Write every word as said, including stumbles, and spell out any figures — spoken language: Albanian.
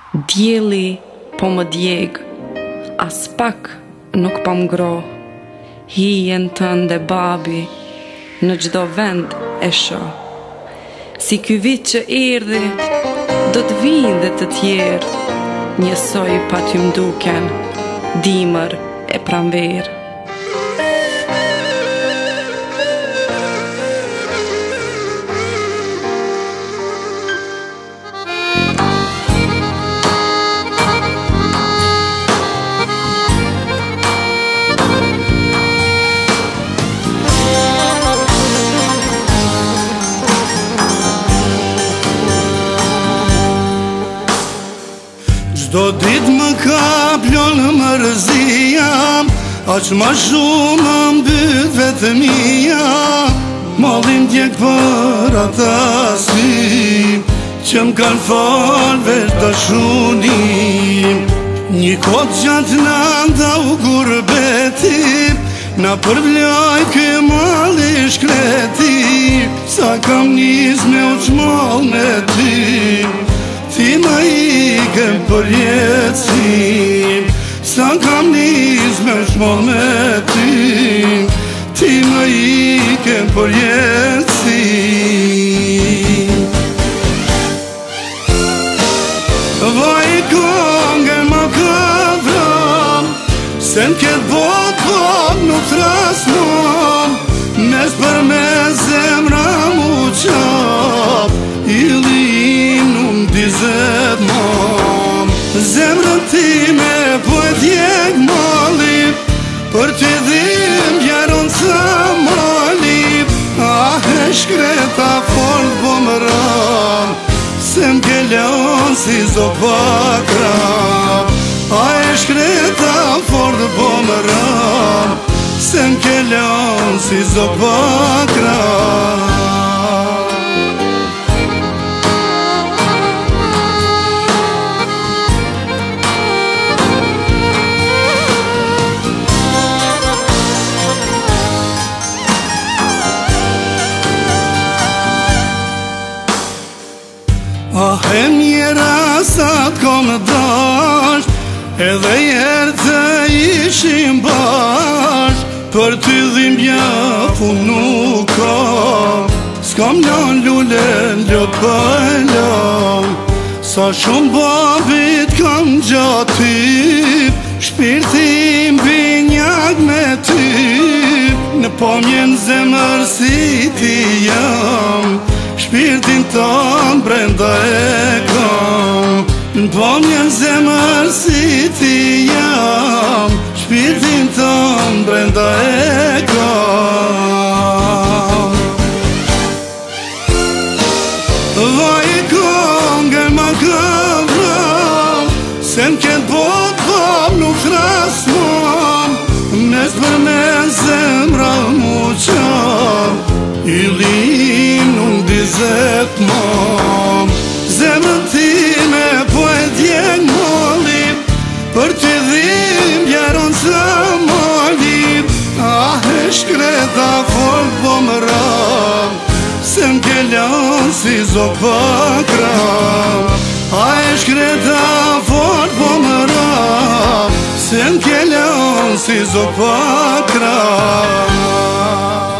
Dielli po më djeg, as pak nuk po m'ngroh. Hijen tënde babi, në gjdo vend e shoh. Si ky vit që erdhi, do t'vinë dhe të tjerë, njësoj pa ty m'duken, dimër e pranverë. Çdo dit më ka plonë mërzia, aq ma shumë më mbyt vetëmia. Mallim djek për ata si që m'kan fal veç dashunim. Një kot gjatë na ndau gurbeti, na përvlaj kë mali shkreti. Sa kam nis me u qmall me ty, ti ma ikem për jetësim. Sa kam nis me u qmall me ty, ti ma ikem për jetësim. Vaj kongën ma ka vram, se n'ket bot bot nuk trasmon. Mes për me zemra mu qap, ili im nuk dizet mom. Zemrën time po e djeg mali, për ty dhim jaron sa mali. Ah e shkreta fort po më ram, se m'ke leon si zopa krap. Ah e shkreta fort po më ram, se m'ke leon si zopa krap. Ah e mjera sa t'kom dash, edhe jer të ishim bash. Për ty dhimbja fun nuk ka, s'kam lan lulen ljot për lan. Sa shumë babit kam gjaty, shpirtim binjak me ty. Në pomjen zemër si ti jam, shpirtin ton brenda e kam. Në pomjen zemër si ti jam, shpirtin ton brenda e kam. Vaj kongën ma ka vram, se m'ket bot bot nuk trasmon. Mes për me zemra mu qam, ilim nuk dizet mom. Zemrën time po e djeg mali, për ty dhim jaron sa mali. Ah e shkreta fort po më ram, se m'ke lan si zopa kram. Ah e shkreta fort po më ram, se m'ke lan si zopa kram.